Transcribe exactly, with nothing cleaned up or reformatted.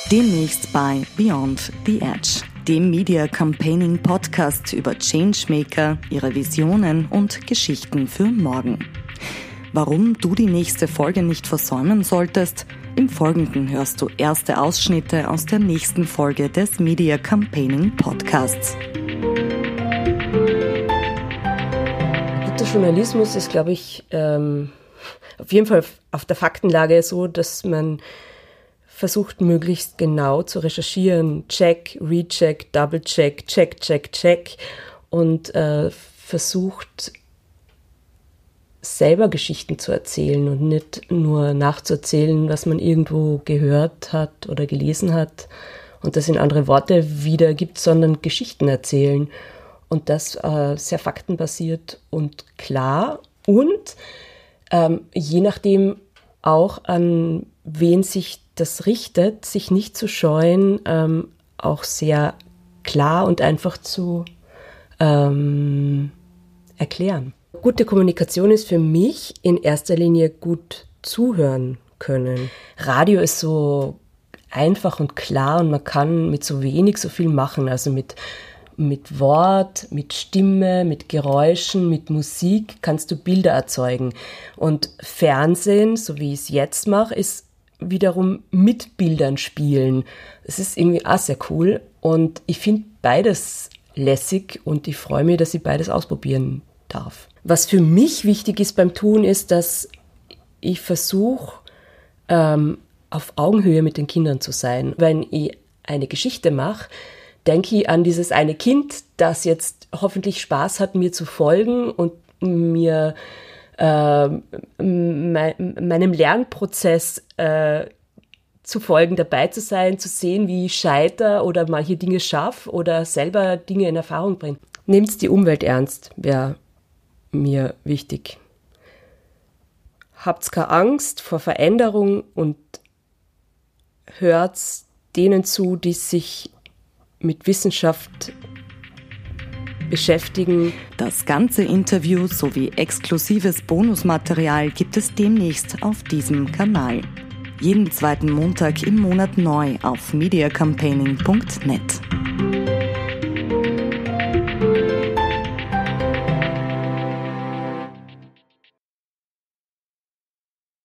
Demnächst bei Beyond the Edge, dem Media Campaigning Podcast über Changemaker, ihre Visionen und Geschichten für morgen. Warum du die nächste Folge nicht versäumen solltest? Im Folgenden hörst du erste Ausschnitte aus der nächsten Folge des Media Campaigning Podcasts. Der Journalismus ist, glaube ich, ähm, auf jeden Fall auf der Faktenlage so, dass man versucht, möglichst genau zu recherchieren. Check, Recheck, Double-Check, Check, Check, Check. Und äh, versucht, selber Geschichten zu erzählen und nicht nur nachzuerzählen, was man irgendwo gehört hat oder gelesen hat und das in andere Worte wiedergibt, sondern Geschichten erzählen. Und das äh, sehr faktenbasiert und klar und ähm, je nachdem auch an wen sich das richtet, sich nicht zu scheuen, ähm, auch sehr klar und einfach zu ähm, erklären. Gute Kommunikation ist für mich in erster Linie gut zuhören können. Radio ist so einfach und klar und man kann mit so wenig so viel machen, also mit Mit Wort, mit Stimme, mit Geräuschen, mit Musik kannst du Bilder erzeugen. Und Fernsehen, so wie ich es jetzt mache, ist wiederum mit Bildern spielen. Das ist irgendwie auch sehr cool. Und ich finde beides lässig und ich freue mich, dass ich beides ausprobieren darf. Was für mich wichtig ist beim Tun, ist, dass ich versuche, ähm, auf Augenhöhe mit den Kindern zu sein. Wenn ich eine Geschichte mache, denke ich an dieses eine Kind, das jetzt hoffentlich Spaß hat, mir zu folgen und mir äh, me- meinem Lernprozess äh, zu folgen, dabei zu sein, zu sehen, wie ich scheitere oder mal hier Dinge schaffe oder selber Dinge in Erfahrung bringe. Nehmt die Umwelt ernst, wäre mir wichtig. Habt keine Angst vor Veränderung und hört denen zu, die sich mit Wissenschaft beschäftigen. Das ganze Interview sowie exklusives Bonusmaterial gibt es demnächst auf diesem Kanal. Jeden zweiten Montag im Monat neu auf media campaigning punkt net.